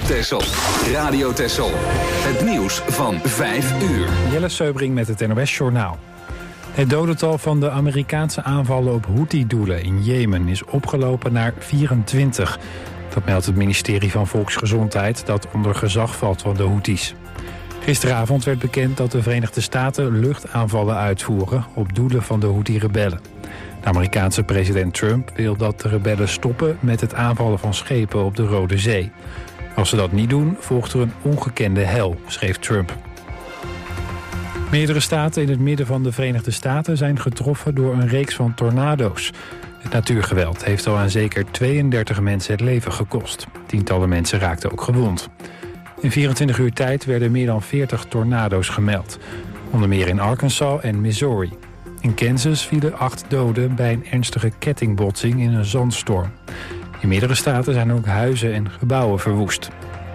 Texel. Radio Texel. Het nieuws van 5 uur. Jelle Seubring met het NOS-journaal. Het dodental van de Amerikaanse aanvallen op Houthi-doelen in Jemen is opgelopen naar 24. Dat meldt het ministerie van Volksgezondheid dat onder gezag valt van de Houthis. Gisteravond werd bekend dat de Verenigde Staten luchtaanvallen uitvoeren op doelen van de Houthi-rebellen. De Amerikaanse president Trump wil dat de rebellen stoppen met het aanvallen van schepen op de Rode Zee. Als ze dat niet doen, volgt er een ongekende hel, schreef Trump. Meerdere staten in het midden van de Verenigde Staten zijn getroffen door een reeks van tornado's. Het natuurgeweld heeft al aan zeker 32 mensen het leven gekost. Tientallen mensen raakten ook gewond. In 24 uur tijd werden meer dan 40 tornado's gemeld. Onder meer in Arkansas en Missouri. In Kansas vielen 8 doden bij een ernstige kettingbotsing in een zandstorm. In meerdere staten zijn ook huizen en gebouwen verwoest.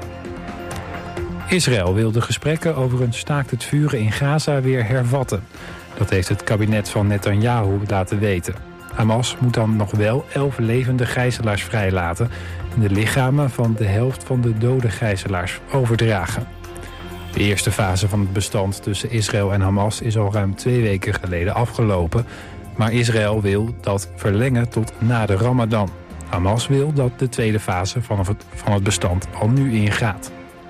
Israël wil de gesprekken over een staakt het vuren in Gaza weer hervatten. Dat heeft het kabinet van Netanyahu laten weten. Hamas moet dan nog wel 11 levende gijzelaars vrijlaten en de lichamen van de helft van de dode gijzelaars overdragen. De eerste fase van het bestand tussen Israël en Hamas is al ruim 2 weken geleden afgelopen. Maar Israël wil dat verlengen tot na de Ramadan. Hamas wil dat de tweede fase van het bestand al nu ingaat.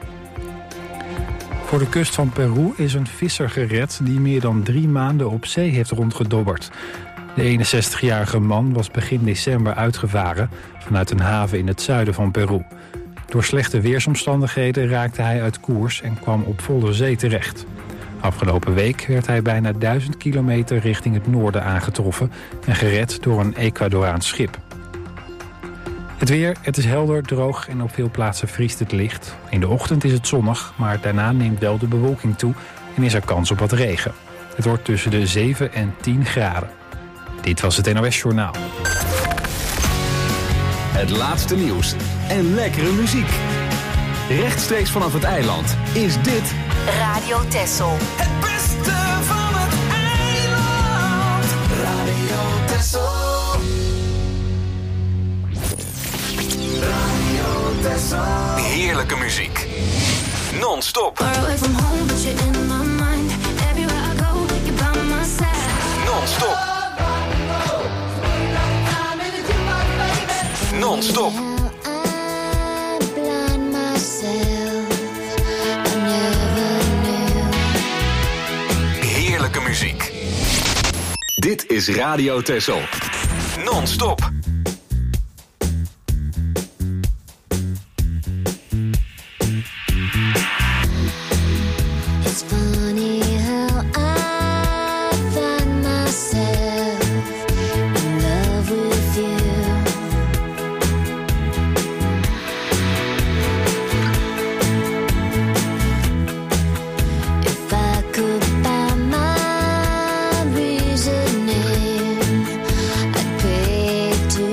Voor de kust van Peru is een visser gered die meer dan 3 maanden op zee heeft rondgedobberd. De 61-jarige man was begin december uitgevaren vanuit een haven in het zuiden van Peru. Door slechte weersomstandigheden raakte hij uit koers en kwam op volle zee terecht. Afgelopen week werd hij bijna 1000 kilometer richting het noorden aangetroffen en gered door een Ecuadoraans schip. Het weer, het is helder, droog en op veel plaatsen vriest het licht. In de ochtend is het zonnig, maar daarna neemt wel de bewolking toe en is er kans op wat regen. Het wordt tussen de 7 en 10 graden. Dit was het NOS Journaal. Het laatste nieuws en lekkere muziek. Rechtstreeks vanaf het eiland is dit Radio Texel. Het beste van het eiland. Radio Texel. Radio Texel. heerlijke muziek. Non-stop. Non-stop. Non-stop. Heerlijke muziek. Dit is Radio Texel. Non-stop. To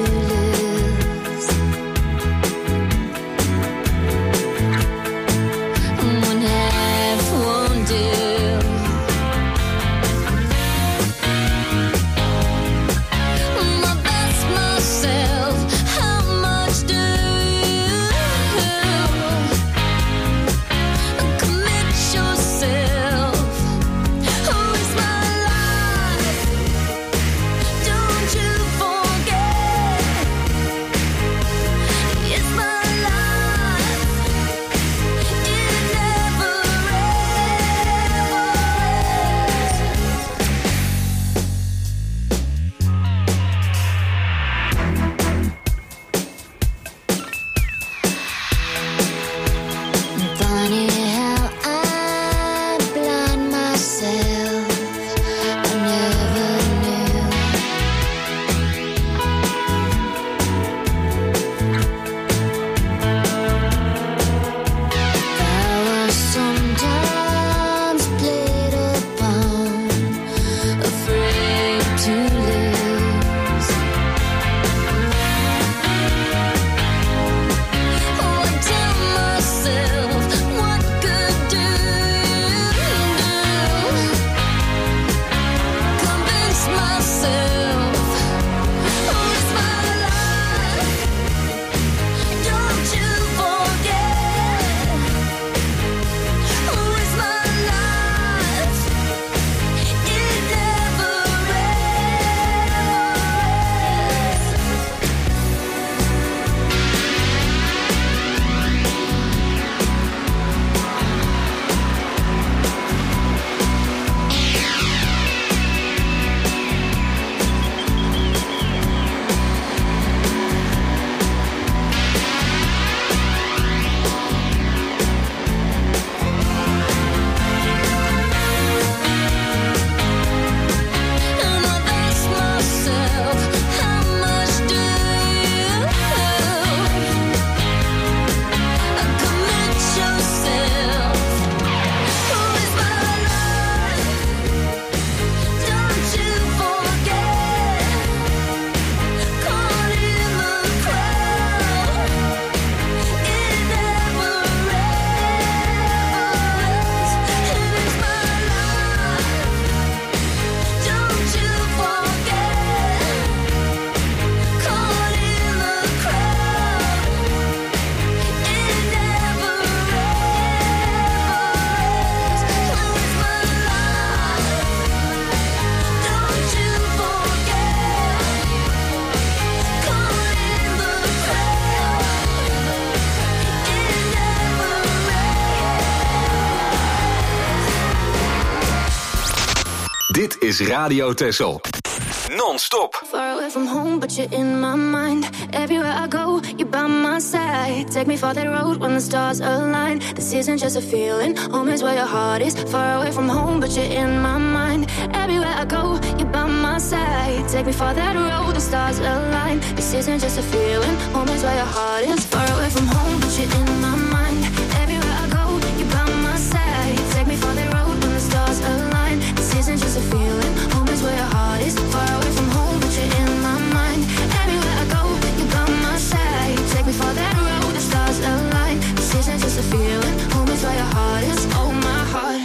Dit is Radio Texel. Non-stop. Far away from home, but you're in my mind. Everywhere I go, you're by my side. Take me for that road when the stars align. This isn't just a feeling, home is where your heart is. Far away from home, but you're in my mind. Everywhere I go, you're by my side. Take me for that road, the stars align. This isn't just a feeling, home is where your heart is. Far away from home, but you're in my mind. Everywhere I go, you're by my side. Take me for that road when the stars align. This isn't just a feeling, home is where your heart is. Far away from home, but you're in my mind. Everywhere I go, you're by my side. Take me for that road, the stars align. This isn't just a feeling, home is where your heart is. Oh, my heart.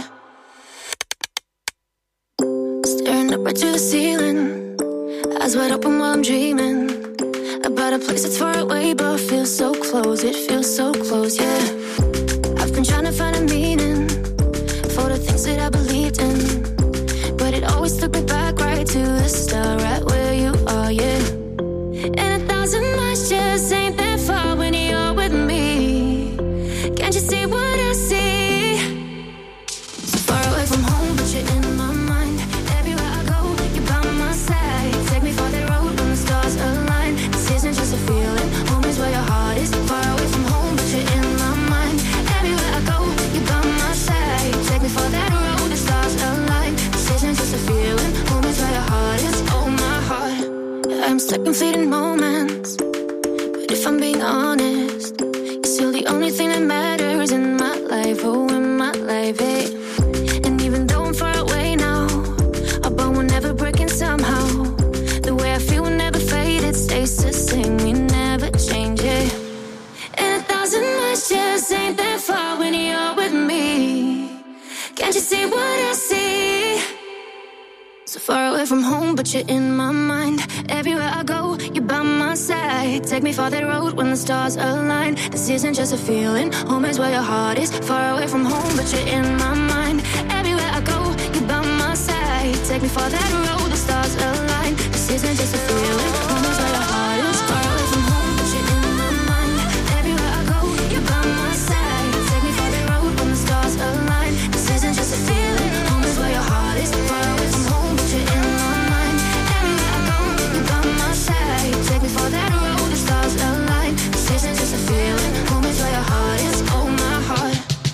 Staring up right to the ceiling, eyes wide open while I'm dreaming about a place that's far away but feels so close. It feels so close, yeah. I've been trying to find a meaning for the things that I believed in, but it always took me back right to the start, right where you are, yeah. And 1,000 miles just ain't that far when you're with me. Can't you see what I see? So far away from home, but you're in my mind. Everywhere I go, you're by my side. Take me for that road when the stars align. This isn't just a feeling, home is where your heart is. Far away from home, but you're in my mind. Everywhere I go, you're by my side. Take me for that road, the stars align. This isn't just a feeling, home is where your heart is. Oh, my heart. I'm stuck in fleeting moments, but if I'm being honest, you're still the only thing that matters in my life. Oh, in my life, hey. And even though I'm far away now, our bond will never break in somehow. The way I feel will never fade, it stays the same. We never change it. And 1,000 miles just ain't that far when you're with me. Can't you see what I see? So far away from home, but you're in my mind. Everywhere I go, you're by my side. Take me for that road when the stars align. This isn't just a feeling, home is where your heart is. Far away from home, but you're in my mind. Everywhere I go, you're by my side. Take me for that road, the stars align. This isn't just a feeling, home is where your heart is. Far away from home, but you're in my mind. Everywhere I go, you're by my side. Take me for that road when the stars align. This isn't just a feeling, home is where your heart is. Far away from home, but you're in my mind. Everywhere I go, you're by my side. Take me for that road, the stars align. This isn't just a feeling, home is where your heart is. Oh, my heart.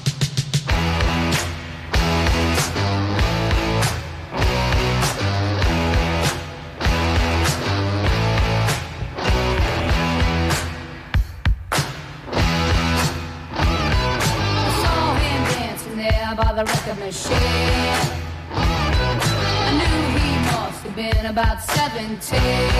By the record machine, I knew he must have been about 17.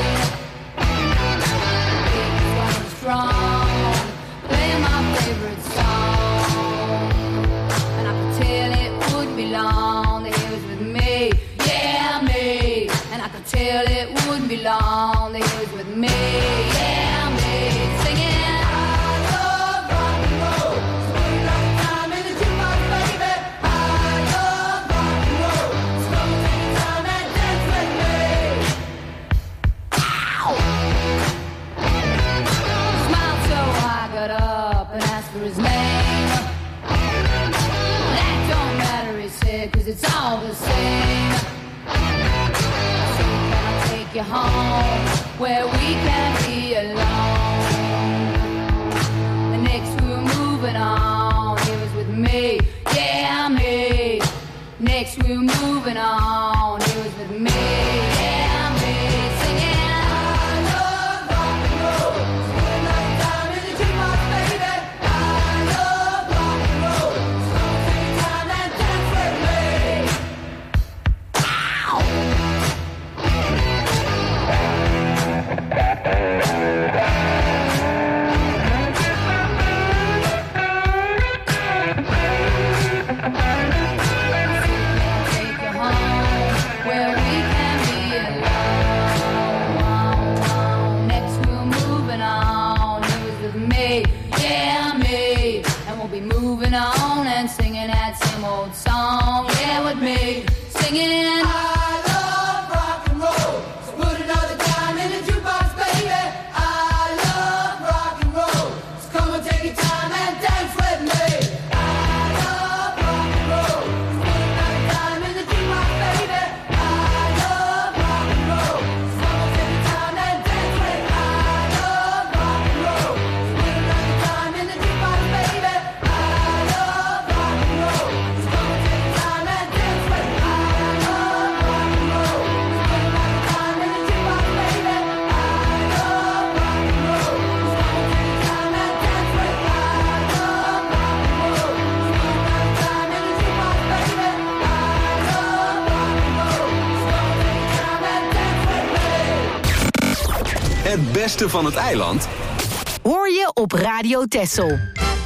He was strong, playing my favorite song, and I could tell it wouldn't be long that he was with me, yeah, me. And I could tell it wouldn't be long that he was with me, yeah, me. Singing. His name. That don't matter, he said, 'cause it's all the same. So can I take you home where we can be alone? The next we were moving on, he was with me, yeah, me. Next we were moving on, he was with me, yeah, me. Singing. On and singing that same old song, yeah, with me, singing in. I love rock and roll, so put another dime in the jukebox, baby. I love rock and roll, so come and take your time and dance with me. I love rock and roll, so put another dime in the jukebox, baby. I Het beste van het eiland Hoor je op Radio Texel.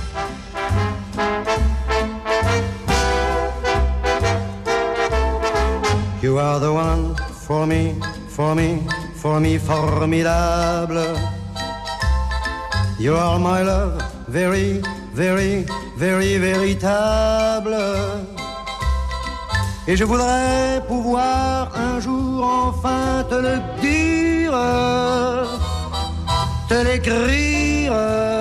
You are the one for me, for me, for me, formidable. You are my love, very, very, very, véritable. Et je voudrais pouvoir un jour enfin te le dire, te l'écrire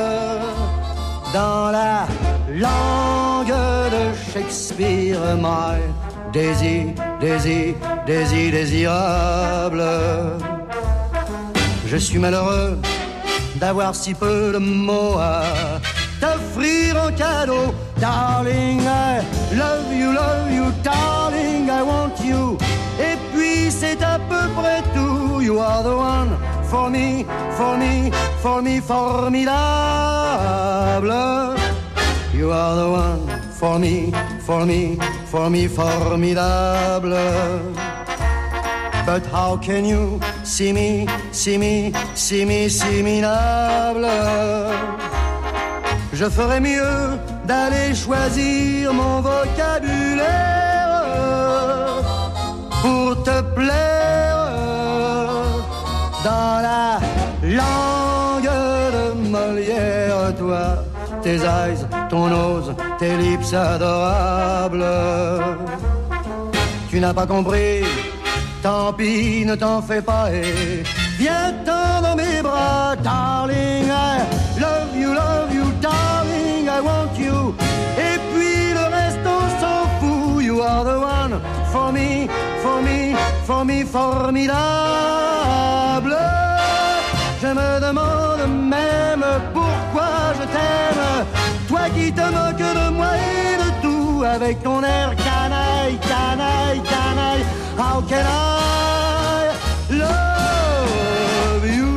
dans la langue de Shakespeare, my Daisy, Daisy, Daisy, désirable. Je suis malheureux d'avoir si peu de mots à t'offrir en cadeau. Darling, I love you, darling, I want you. Et puis c'est à peu près tout. You are the one for me, for me, for me, formidable. You are the one for me, for me, for me, formidable. But how can you see me, see me, see me, see me, minable? Je ferais mieux d'aller choisir mon vocabulaire pour te plaire dans la langue de Molière. Toi, tes eyes, ton nose, tes lips adorables. Tu n'as pas compris, tant pis, ne t'en fais pas et viens-t'en dans mes bras. Darling, I love you, darling, I want you. Et puis le reste on s'en fout. You are the one for me, for me, for me, formidable. Je me demande même pourquoi je t'aime, toi qui te moques de moi et de tout, avec ton air canaille, canaille, canaille. How can I love you?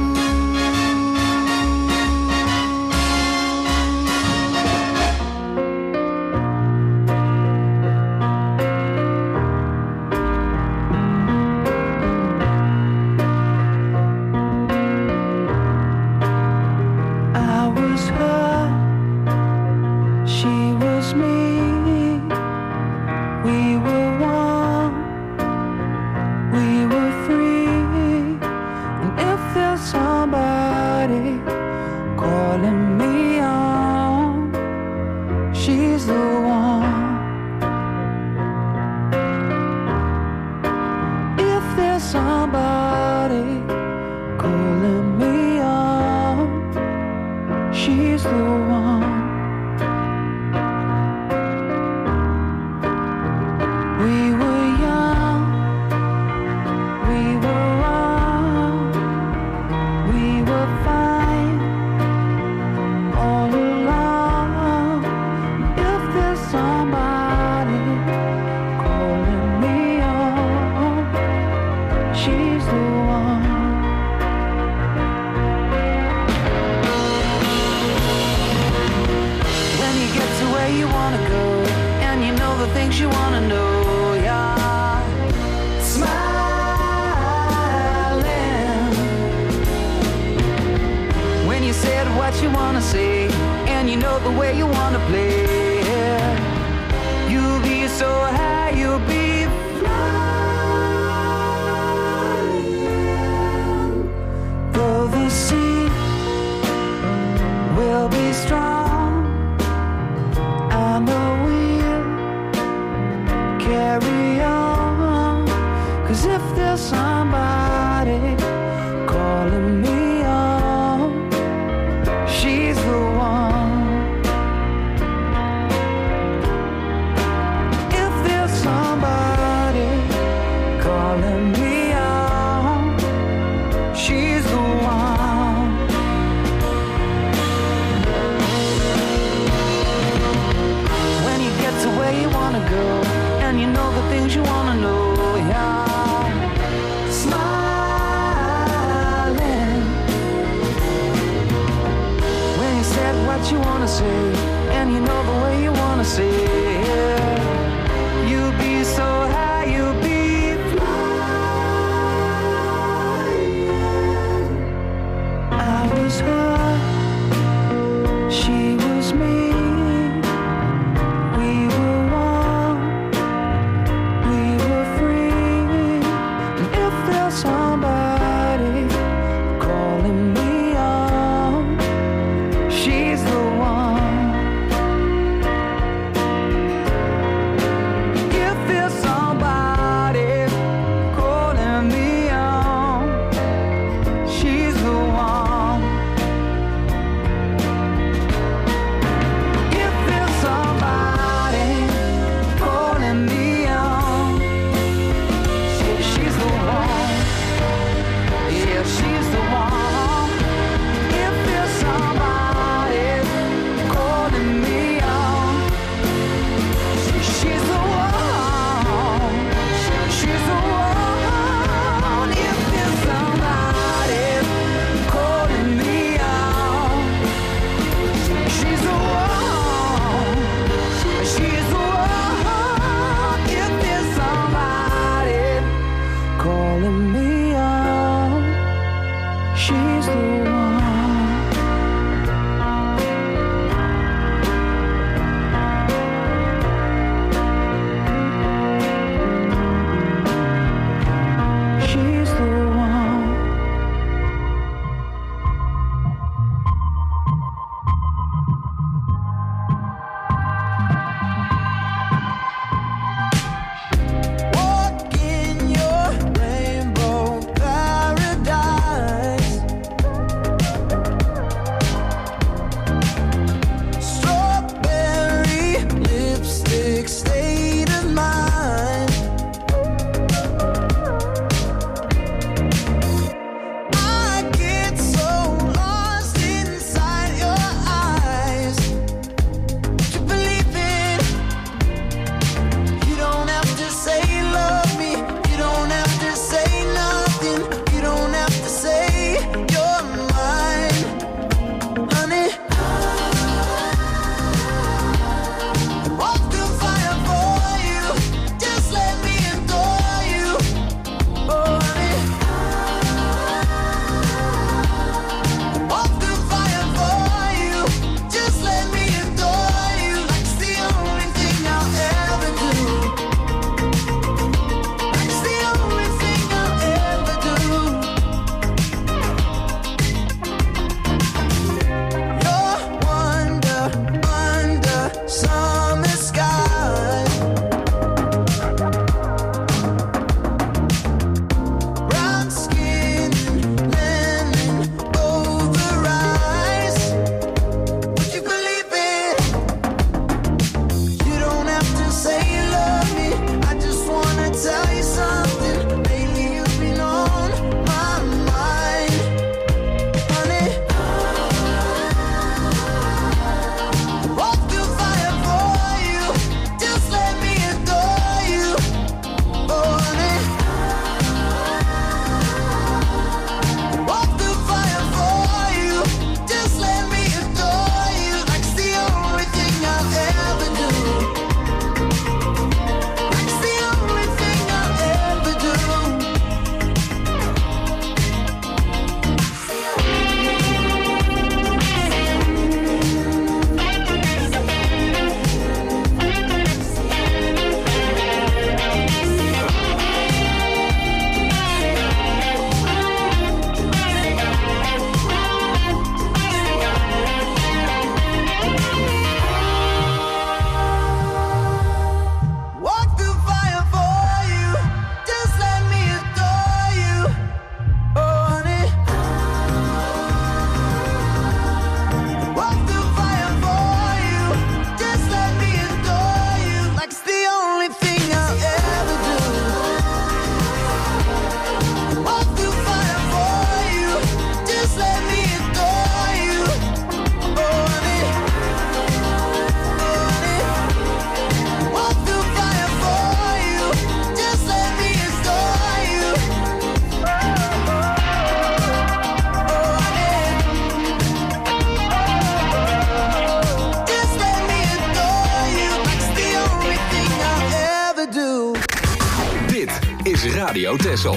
is Radio Texel.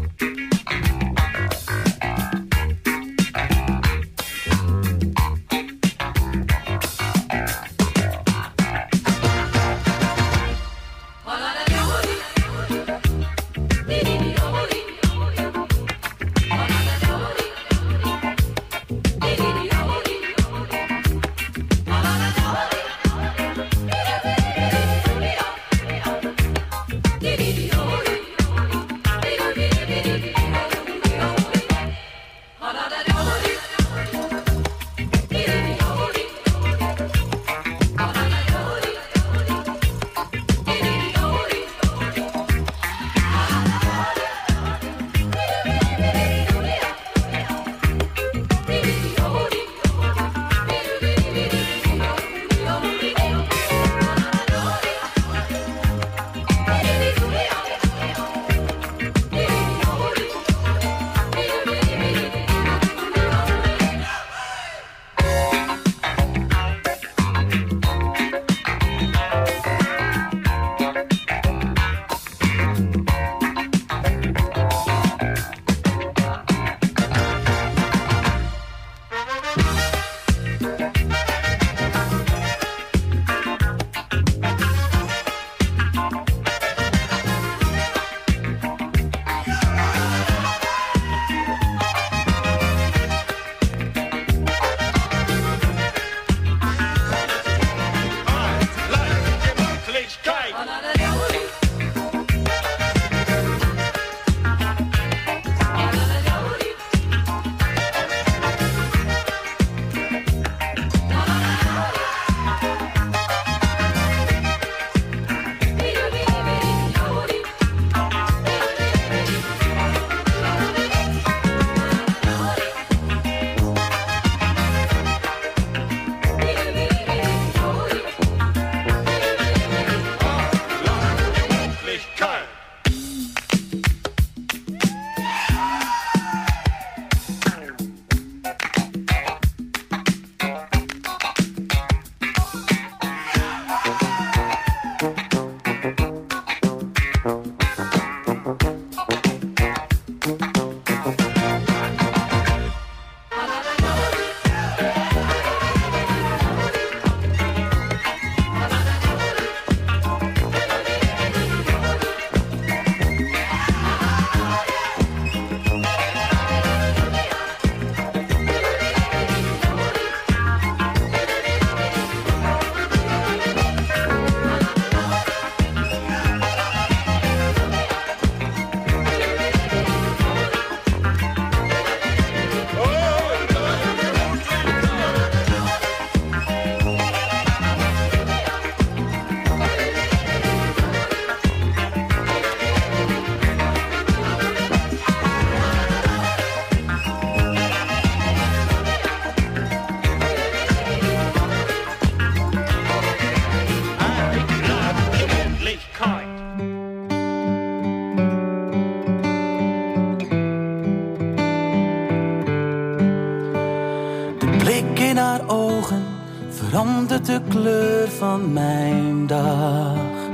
verandert de kleur van mijn dag.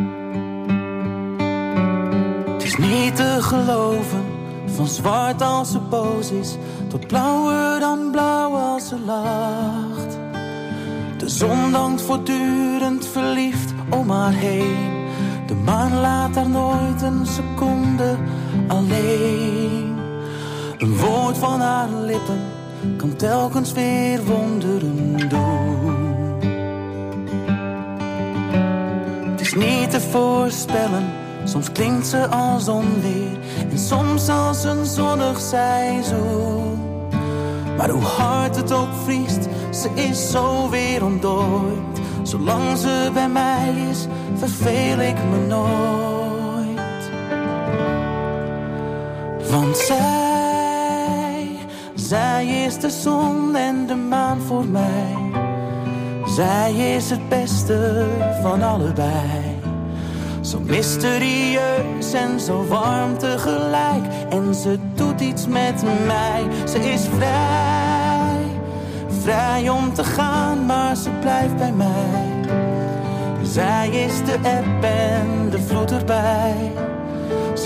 Het is niet te geloven, van zwart als ze boos is, tot blauwer dan blauw als ze lacht. De zon dankt voortdurend verliefd om haar heen. De maan laat haar nooit een seconde alleen. Een woord van haar lippen kan telkens weer wonderen doen. Het is niet te voorspellen, soms klinkt ze als onweer en soms als een zonnig seizoen. Maar hoe hard het ook vriest, ze is zo weer ontdooid. Zolang ze bij mij is, verveel ik me nooit. Want zij is de zon en de maan voor mij. Zij is het beste van allebei. Zo mysterieus en zo warm tegelijk. En ze doet iets met mij. Ze is vrij, vrij om te gaan, maar ze blijft bij mij. Zij is de eb en de vloed erbij. Ze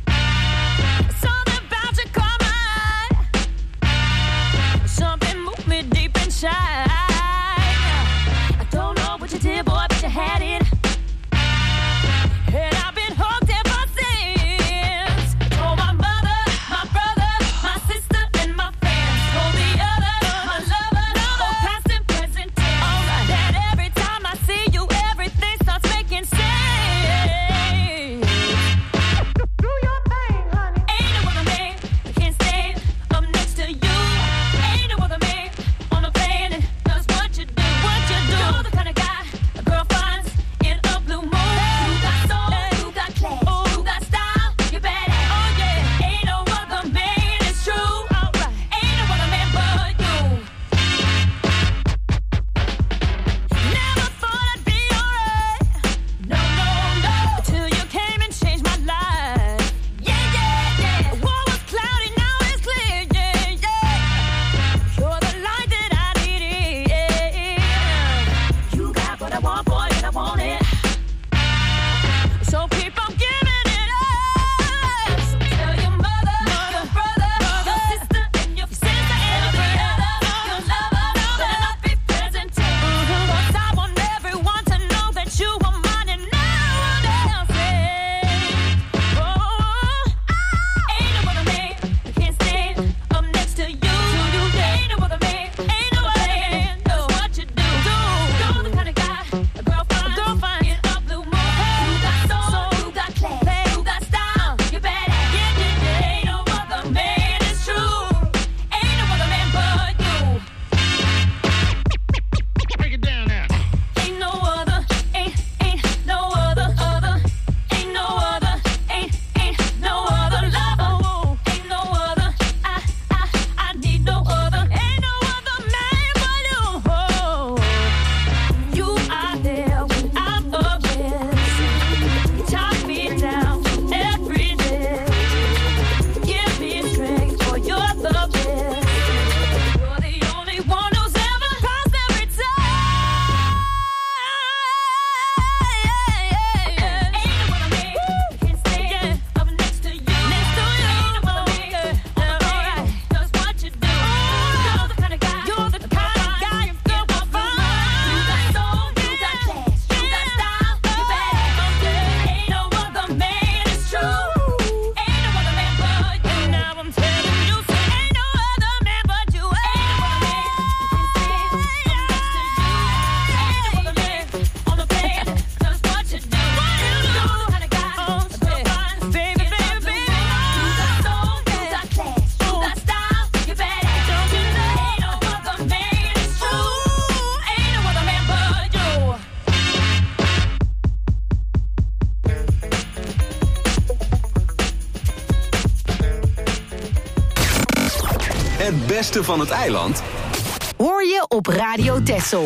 Het beste van het eiland Hoor je op Radio Texel.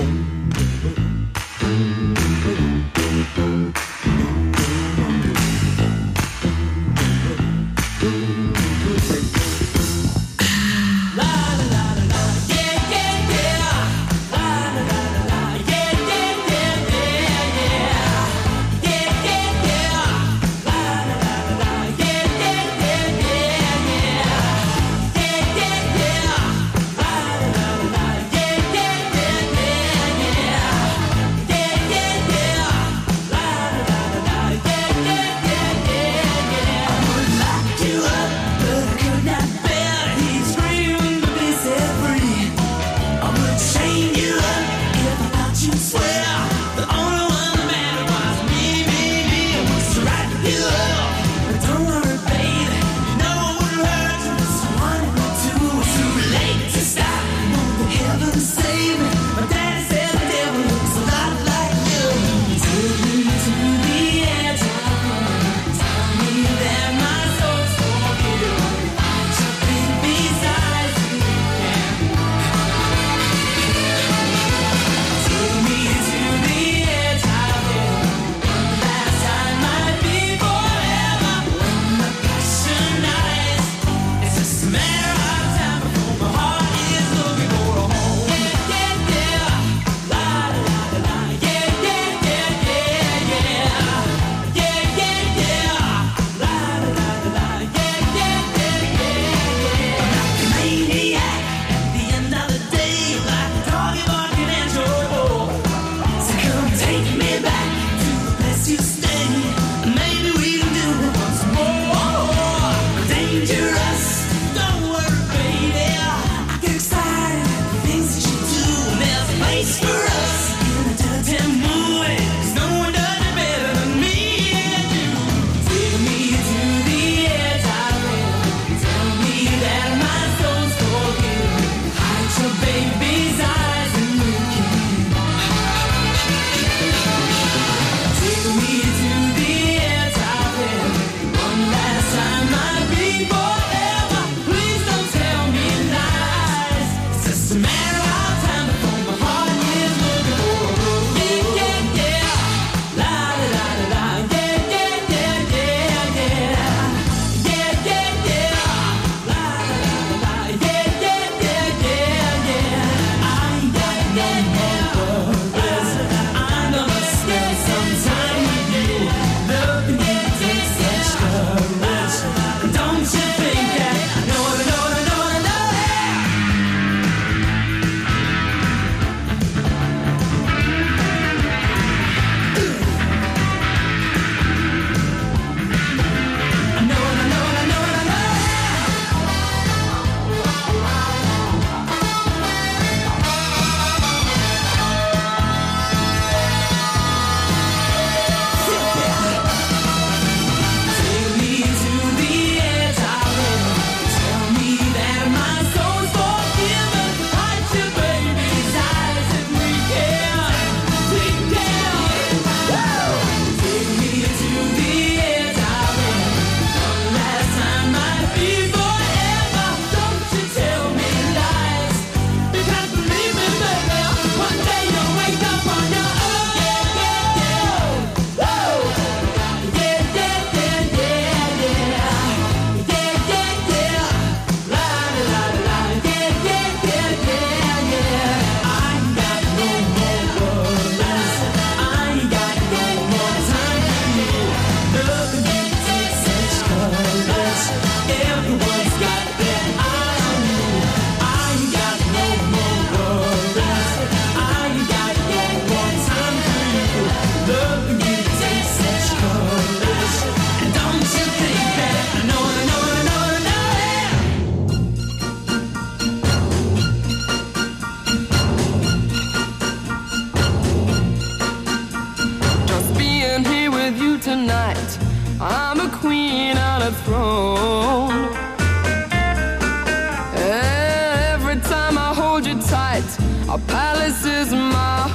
Our palace is my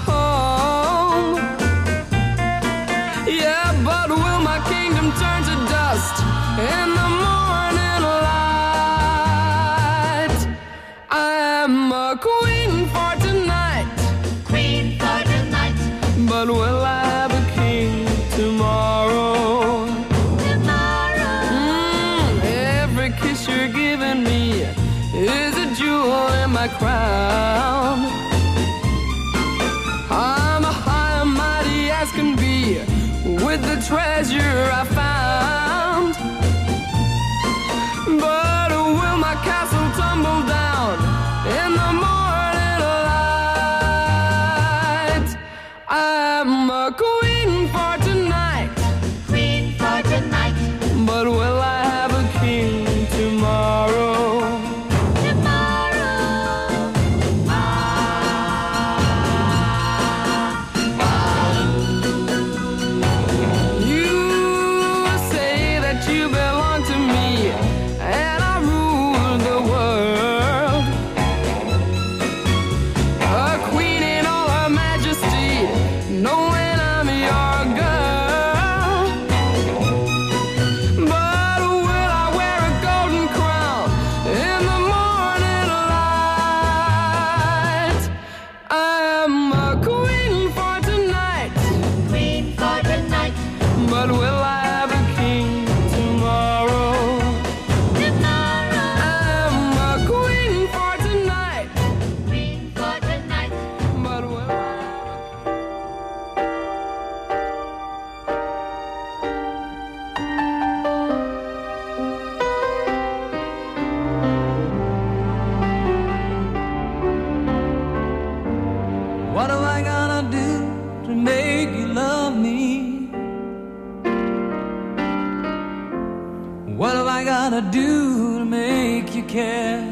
home. Yeah, but will my kingdom turn to dust in the morning light? my crown. I'm high and mighty as can be with the treasure I found. But will my castle tumble down in the morning light? I'm a queen for tonight, Queen for tonight. but will I have a king tomorrow? Do to make you care?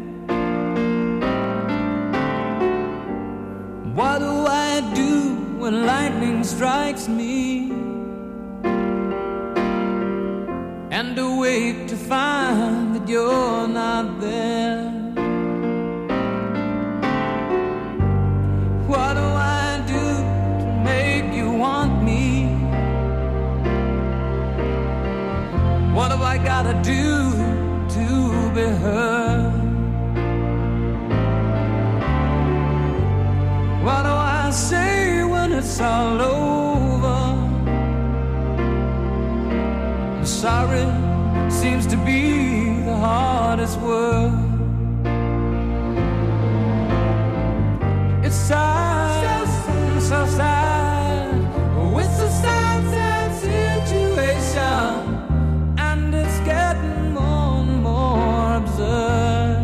What do I do when lightning strikes me and awake to find that you're not there? What do I do to make you want me? What have I gotta do to be heard? What do I say when it's all over? Sorry seems to be the hardest word. It's sad, so sad. Oh, it's a sad, sad situation. Getting more and more absurd.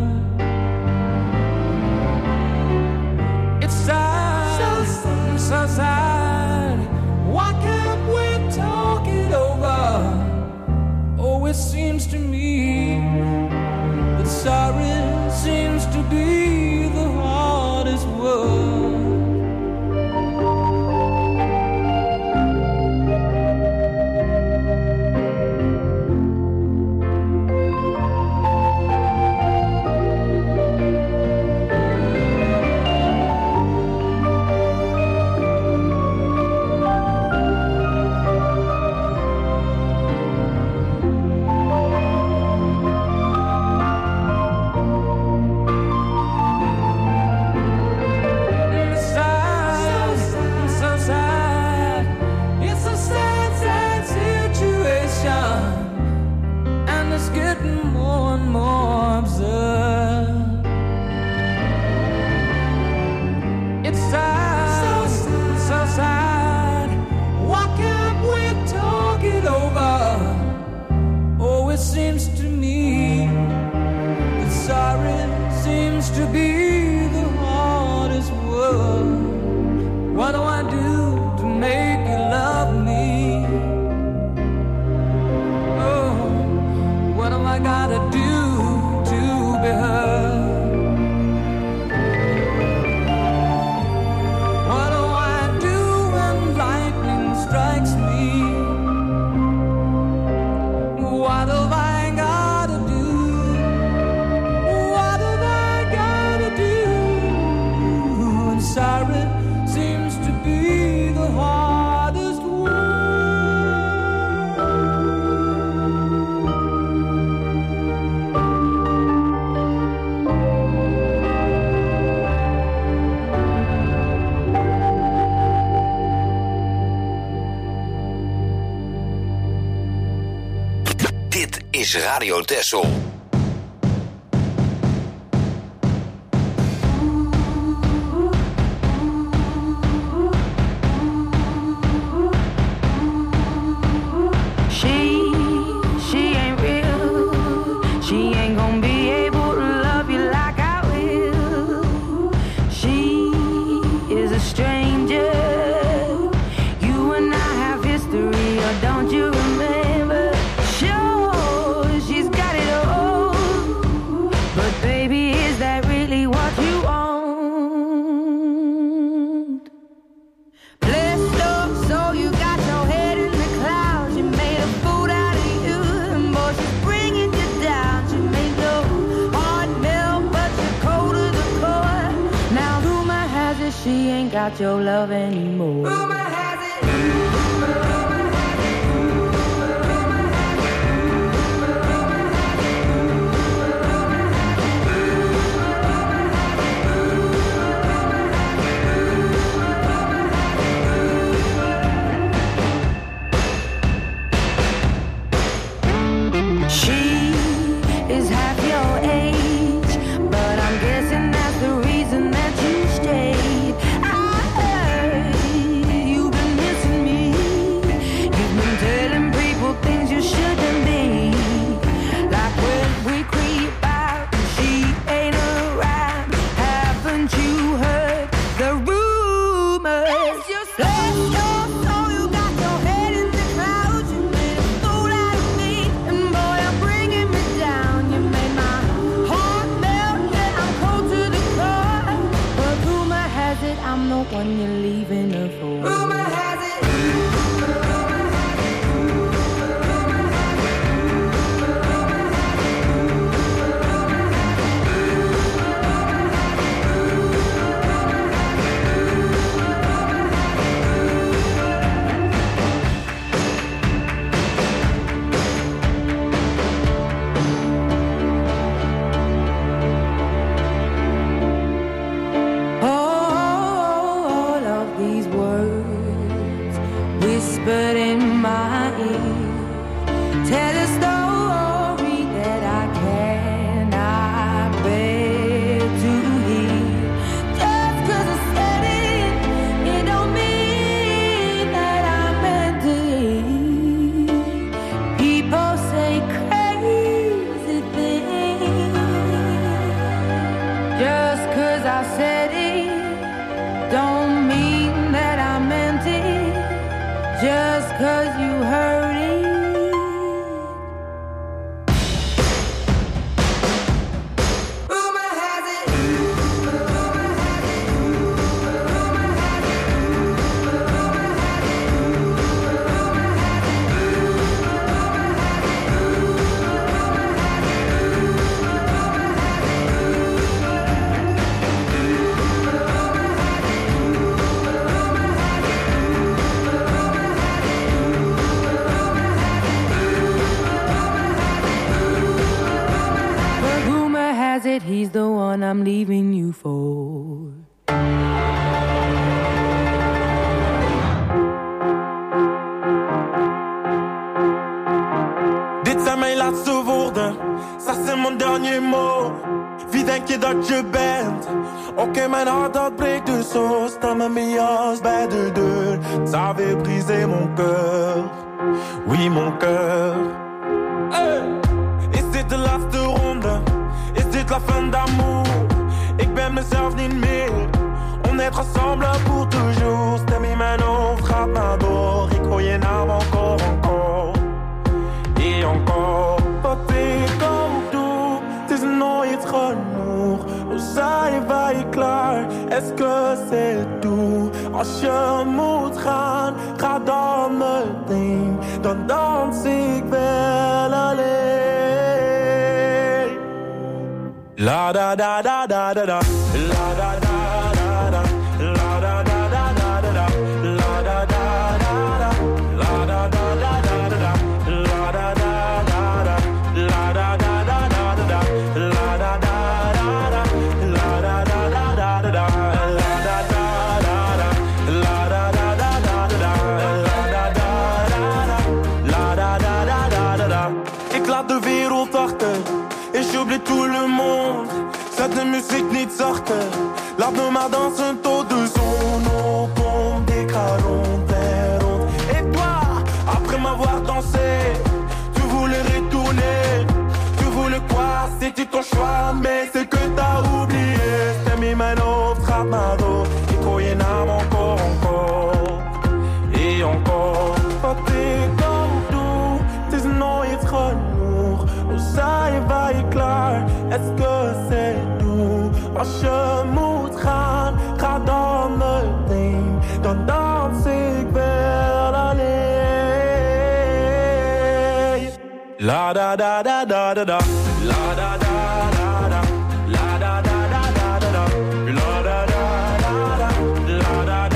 It's sad, so sad. Why can't we talk it over? Oh, it seems to me that sorry seems to be the hardest word. is Radio Texel. got your love anymore. Rumor has it. When you're leaving her for. Rumor has it. He's the one I'm leaving you for. Dit zijn mijn laatste woorden, ça c'est mon dernier mot. Wie denk je dat je bent? Oké, mijn hart dat breekt dus zo. Sta met mijn jas bij de deur. Ça avait brisé mon cœur. Oui, mon cœur. Hey. Is dit de laatste ronde? Is dit la fin d'amour? Ik ben mezelf niet meer. On est ensemble pour toujours. Stem in mijn hoofd gaat maar door. Ik hoor je naam encore, encore. Et encore. Wat ik ook doe, het is nooit genoeg. Hoe zijn wij klaar? Est-ce que c'est tout? Als je moet gaan, ga dan meteen. Dan dans ik wel alleen. La da da da da da da. La da da da da. La da da da da da da. La da da da da. La da da da da da. La da da da da. La da da da da da. La da da da da. La da da da da da. La da da da da. La da da da da da. La da da da. La da da da da da. Ik laat de wereld achter. Et j'oublie tout le monde. Zet de muziek niet zachter. Laat me maar dansen tot de zon opkomt. Ik ga rond en rond. Et toi, après m'avoir dansé, tu voulais retourner. Tu voulais quoi? C'était ton choix, mais c'est que t'as oublié. Stem in mijn hoofd gaat maar door. Ik hoor je naam encore, encore. Et encore. Wat ik ook doe, het is nooit genoeg. Hoe zijn wij klaar? Est-ce que c'est tout? Als je moet gaan, ga dan meteen. Dan dans ik wel alleen. La da da da da da da. La da da da da. La da da da da da. La da da da da. La da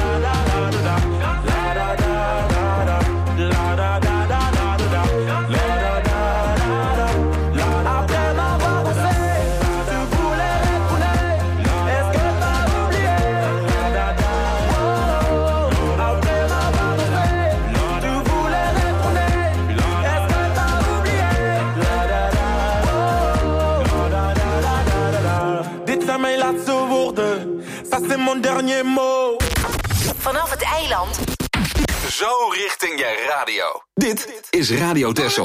c'est mon dernier mot. Vanaf het eiland. Zo richting je radio. Dit is Radio Texel.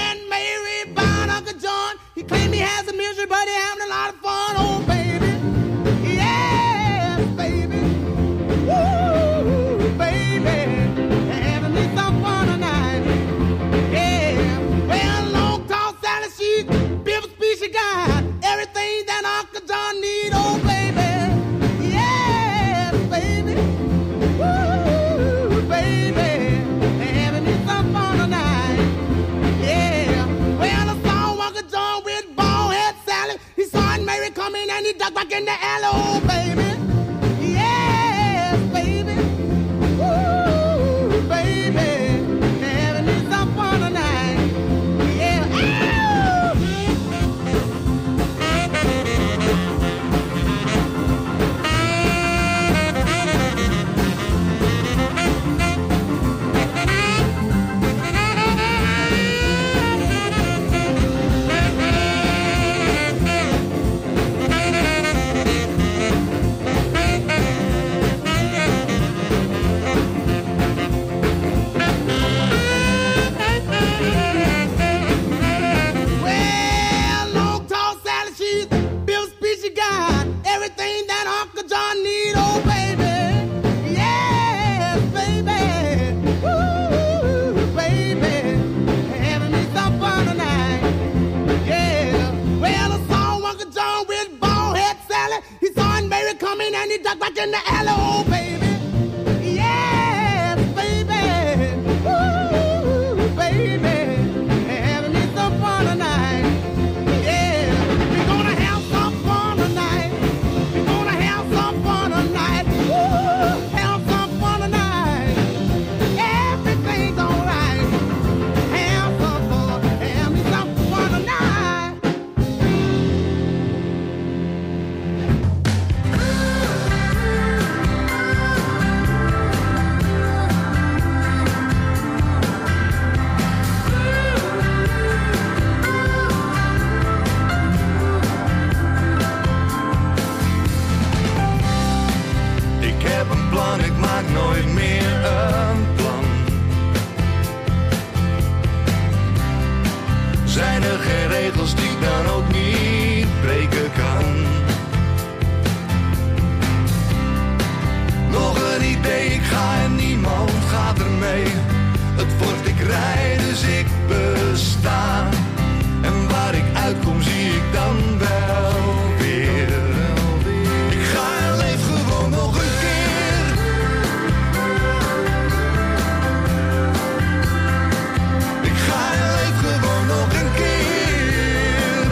He claimed he has a misery, but he having a lot of fun, oh baby. Yeah, baby. Woo, baby. Having me some fun tonight. Yeah. Well, long, tall, Sally, she's beautiful, speech she got. Everything that Uncle John need, oh baby. Yeah, baby. Woo, baby. Having me some fun tonight. Yeah. Well, I saw Uncle John with bald head Sally. He saw Aunt Mary coming and he ducked back in the alley, oh baby. Yes, baby. Ooh, baby. Having me some fun tonight. Yeah. Everything that Uncle John need, oh baby. Yes, baby. Ooh, baby. Having me some fun tonight. Yeah. Well, I saw Uncle John with bald head Sally. He saw Aunt Mary coming and he ducked back in the alley, oh baby. Yes, baby. Ooh, baby. Having me some fun tonight. Yeah. We're gonna have some fun tonight. Have some fun tonight. Have some fun tonight. Everything's alright. Have some fun. Have me some fun tonight. Ik heb een plan, ik maak nooit meer een plan. Zijn er geen regels die ik dan ook niet breken kan? Nog een idee, ik ga en niemand gaat ermee. Het wordt ik rij, dus ik besta. En waar ik uitkom zie ik dan wel weer. Ik ga en leef gewoon nog een keer. Ik ga en leef gewoon nog een keer.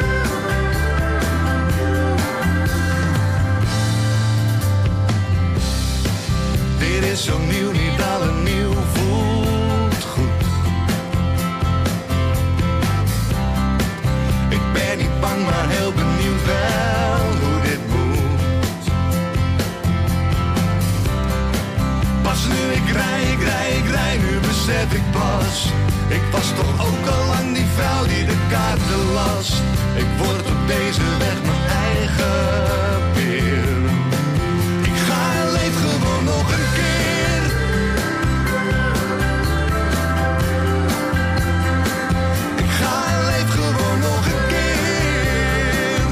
Dit is zo nieuw, niet alle nieuw voelt goed. Ik ben niet bang, maar heel benieuwd wel hoe dit moet. Pas nu ik rij, nu besef ik pas. Ik was toch ook al lang die vrouw die de kaarten las. Ik word op deze weg mijn eigen peer. Ik ga en leef gewoon nog een keer. Ik ga en leef gewoon nog een keer.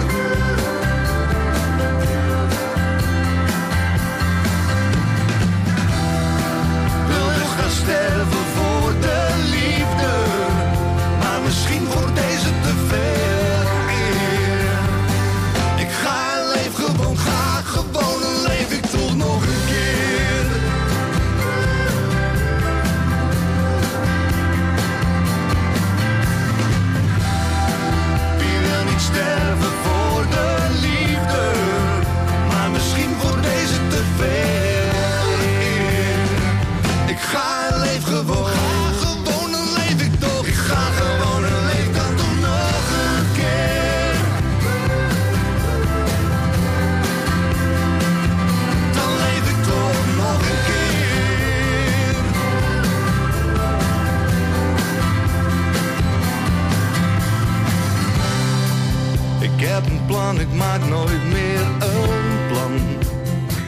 Wil dus gaan sterven voor de liefde, maar misschien wordt deze te veel eer. Ik ga en leef gewoon, ga gewoon en leef ik toch nog een keer. Wie wil niet sterven voor de liefde, maar misschien wordt deze te veel eer. Ik ga en leef gewoon, ga gewoon en leef ik toch. Ik ga gewoon en leef dan toch nog een keer. Dan leef ik toch nog een keer. Ik heb een plan, ik maak nooit meer een plan.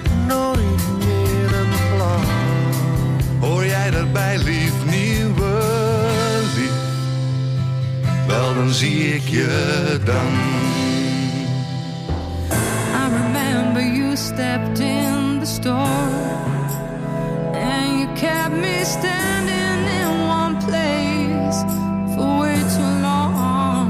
hoor jij daarbij, lief, nieuwe lief. Wel, dan zie ik je dan. I remember you stepped in the store and you kept me standing in one place for way too long.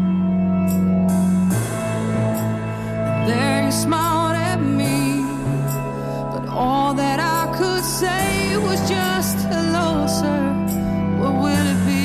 There you smiled at me, but all that I could say was just hello, sir. What will it be?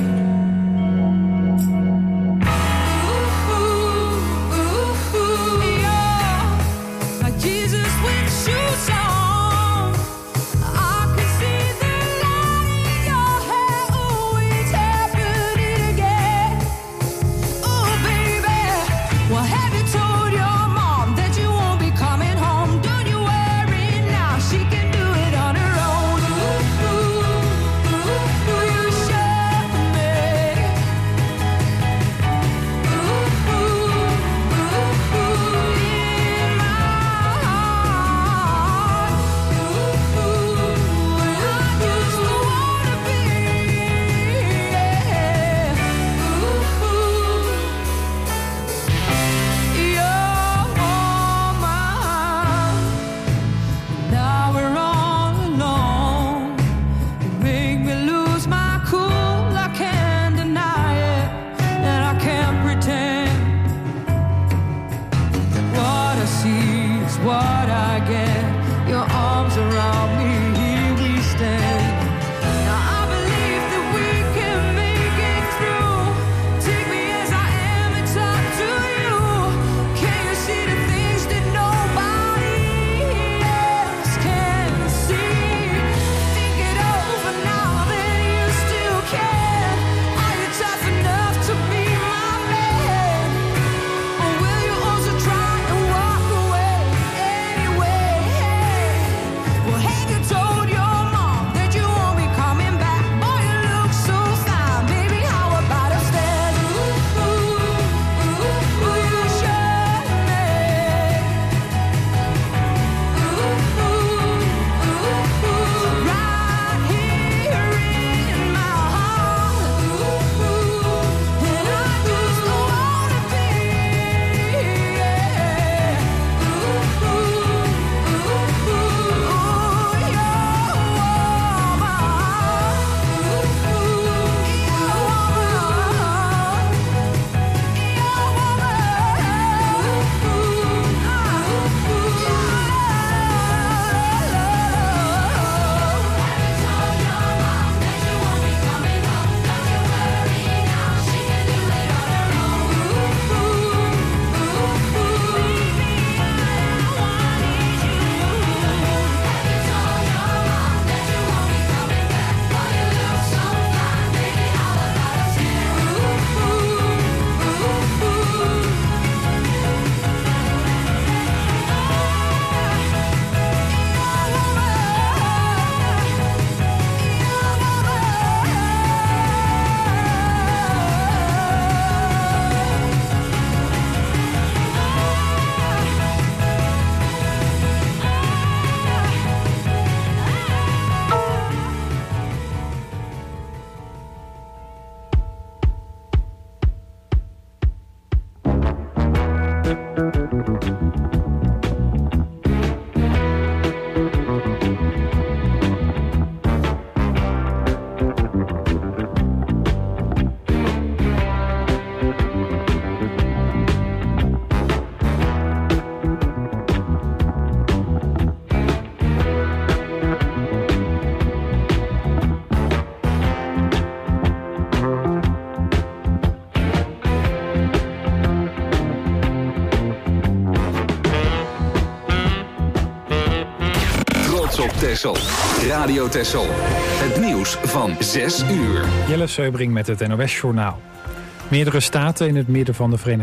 Op Texel. Radio Texel. Het nieuws van 6 uur. Jelle Seubring met het NOS-journaal. Meerdere staten in het midden van de Verenigde